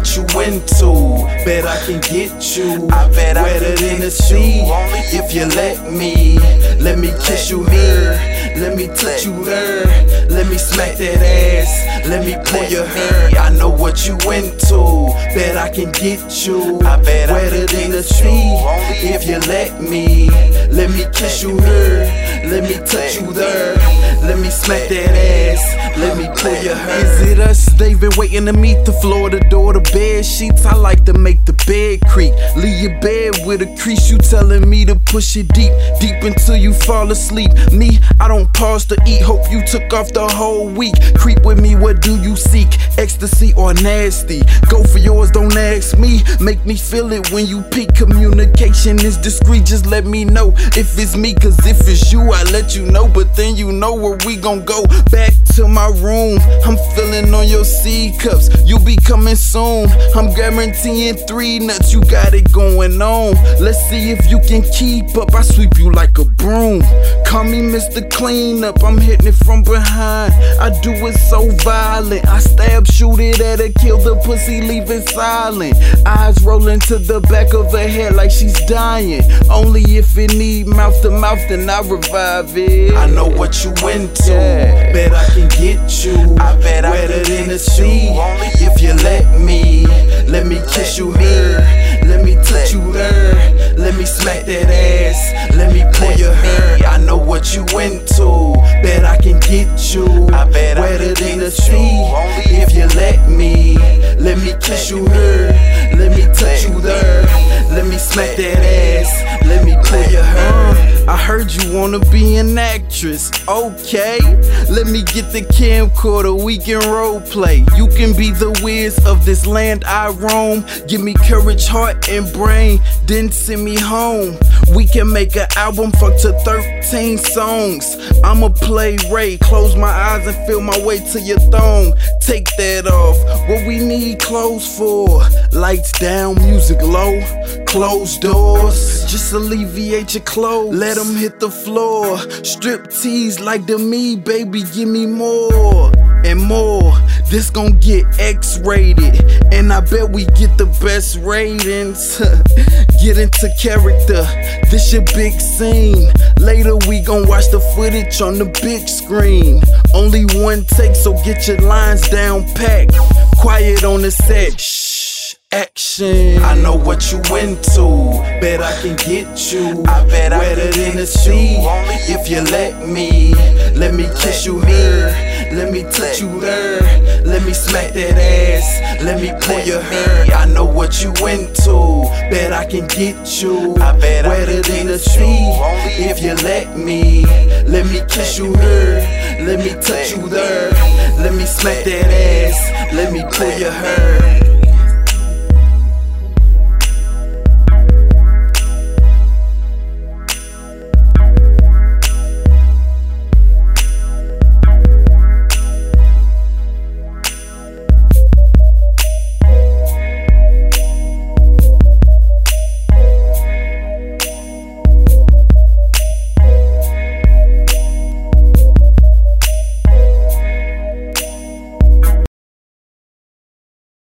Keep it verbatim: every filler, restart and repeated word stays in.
what you into. Bet I can get you I bet I wetter can than the get sea. you. Only If you let me, let me kiss you here, let me touch you there, let me smack that ass, let me pull your hair. I know what you into. Bet I can get you I bet I wetter can than the get sea. you. Only If you let me, let me kiss you here, let me touch you there, let me smack that ass, let me pull your hair. Is it us? They've been waiting to meet the floor, the door, the bed sheets. I like to make the bed creak. Leave your bed with a crease. You telling me to push it deep, deep until you fall asleep. Me, I don't pause to eat. Hope you took off the whole week. Creep with me, what do you seek? Ecstasy or nasty? Go for yours, don't ask me. Make me feel it when you peek. Communication is discreet, just let me know if it's me. Cause if it's you, I let you know. But then you know where we gon' go. Back to my room, I'm feeling on your C cups. You be coming soon, I'm guaranteeing three nuts. You got it going on, let's see if you can keep up. I sweep you like a broom, call me Mister Cleanup. I'm hitting it from behind, I do it so violent. I stab, shoot it at her, kill the pussy, leave it silent. Eyes rolling to the back of her head like she's dying. Only if it need mouth to mouth, then I revive it. I know what you into, yeah. Bet I can get you I bet I wetter can than the get sea. you. Only If you let me, let me kiss you here, let me touch you there, let me smack that ass, let me pull your hair. I know what you into, bet I can get you I bet I wetter can than the get sea. you. Only If you let me, let me kiss you here, let me touch you there, let me smack that ass, let me pull your hair. I heard you wanna be an actress, okay? Let me get the camcorder, we can role play. You can be the whiz of this land I roam. Give me courage, heart, and brain, then send me home. We can make an album, fuck to thirteen songs. I'ma play Ray, close my eyes and feel my way to your thong. Take that off, what we need clothes for. Lights down, music low, closed doors. Just alleviate your clothes, let them hit the floor. Strip tease like the me, baby, give me more and more. This gon' get X-rated, and I bet we get the best ratings. Get into character, this your big scene. Later we gon' watch the footage on the big screen. Only one take, so get your lines down packed. Quiet on the set, shh, action. I know what you into, bet I can get you I bet I wetter can than the get sea. you. Only If you let me, let me kiss you here, let me touch you there, let me smack that ass, let me pull your hair. I know what you into, bet I can get you I bet I wetter can than the get sea. you. Only If you let me, let me kiss you here, let me touch you there, let me smack that ass, let me pull your hair.